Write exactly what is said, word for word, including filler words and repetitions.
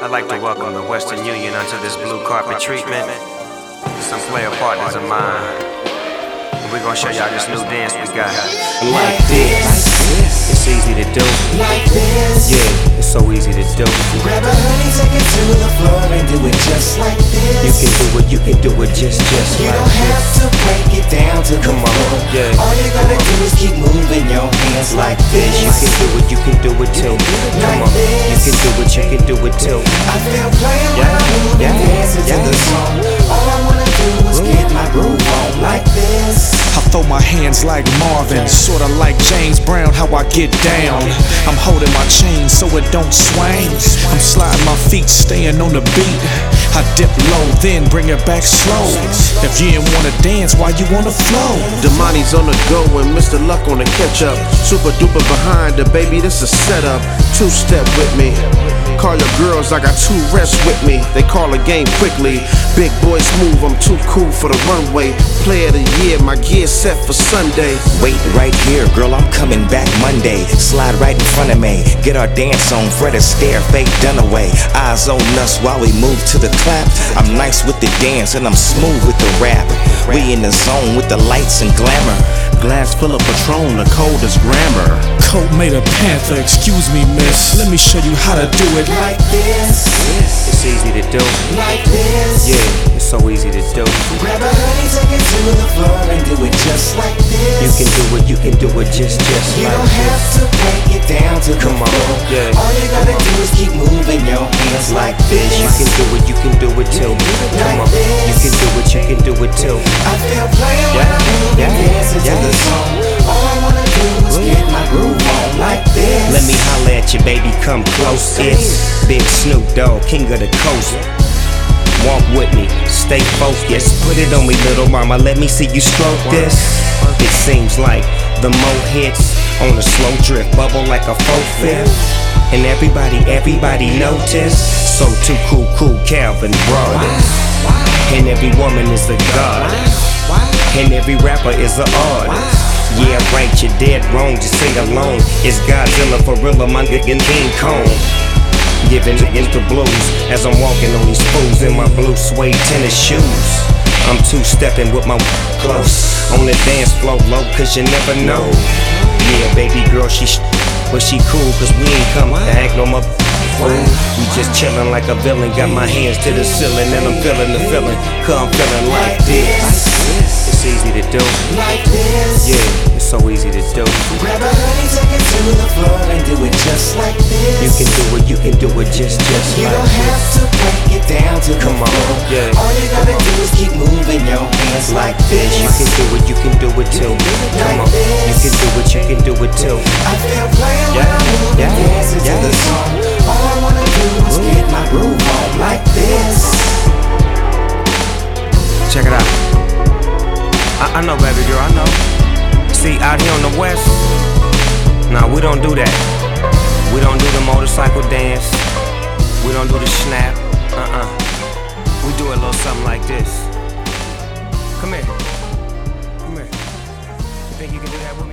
I'd like to welcome the Western Union onto this blue carpet treatment. Some player partners of mine. And we're gonna show y'all this new dance we got. Like this. It's easy to do. Like this. Yeah, it's so easy to do. Grab a honey, take it to the floor and do it just like this. You can do it, you can do it just, just You like don't have this. to break it down to the Come on, floor. yeah. All you gotta do is keep moving your hands like this. You can do it, you can do it too. Come on, you can do it, you can do it too. I feel playing Yeah, when I move yeah, and dancing yeah. to the song. All I wanna do is get my groove on like this. I throw my hands like Marvin, sorta like James Brown, how I get down. I'm holding my chain so it don't swing. I'm sliding my feet, staying on the beat. I dip low, then bring it back slow. If you didn't wanna dance, why you wanna flow? Damani's on the go and Mister Luck on the catch up. Super duper behind the baby, this a setup. Two step with me. Call your girls, I got two rests with me. They call the game quickly. Big boy smooth, I'm too cool for the runway. Player of the year, my gear set for Sunday. Wait right here, girl, I'm coming back Monday. Slide right in front of me, get our dance on. Fred Astaire, fake done away. Eyes on us while we move to the clap. I'm nice with the dance and I'm smooth with the rap. We in the zone with the lights and glamour. Glass full of Patron, the coldest grammar. Coat made a panther, excuse me miss. Let me show you how to do it. Like this. It's easy to do. Like this. Yeah, it's so easy to do. Grab a honey, take it to the floor and do it just like this. You can do it, you can do it just, just You like don't have this. to break it down to Come the on, floor. yeah. All you gotta do is keep moving your hands like this. You can do it, you can do it too. Come on, you can do it, you can do it too. I feel playing when Yeah, I move yeah, and dancing yeah. to the song. All I wanna do is get my groove on like this. Let me holla at you, baby, come close. It's Big Snoop Dogg, king of the coast. Walk with me, stay focused. Put it on me, little mama, let me see you stroke this. It seems like the more hits on a slow drift, bubble like a faux fifth. And everybody, everybody notice. So too cool, cool, Calvin brought it. And every woman is a goddess. And every rapper is an artist. Yeah, right, you're dead wrong, just sing along. It's Godzilla for real, my nigga King Kong. Giving niggas the blues as I'm walking on these fools in my blue suede tennis shoes. I'm two-stepping with my close on the dance floor low, cause you never know. Yeah, baby girl, she sh but she cool, cause we ain't come to act no more fool. We just chillin' like a villain, got my hands to the ceiling and I'm feeling the feeling, cause I'm feeling like this. It's easy to do. Like this. Yeah, it's so easy to do. Grab a honey, take it to the floor and do it just like this. You can do it, you can do it just, just You like don't have this. to break it down to Come the on, floor. yeah. All you gotta do is keep moving your hands like this. You can do it, you can do it too. Come on, you can do it, you can do it too. I feel playing when Yeah, I move yeah, and dancing yeah. to the song. All I wanna do is get my groove on like this. Check it out. I, I know, baby girl, I know. See, out here on the west, nah, we don't do that. We don't do the motorcycle dance. We don't do the snap. Uh-uh. We do a little something like this. Come here. Come here. You think you can do that with me?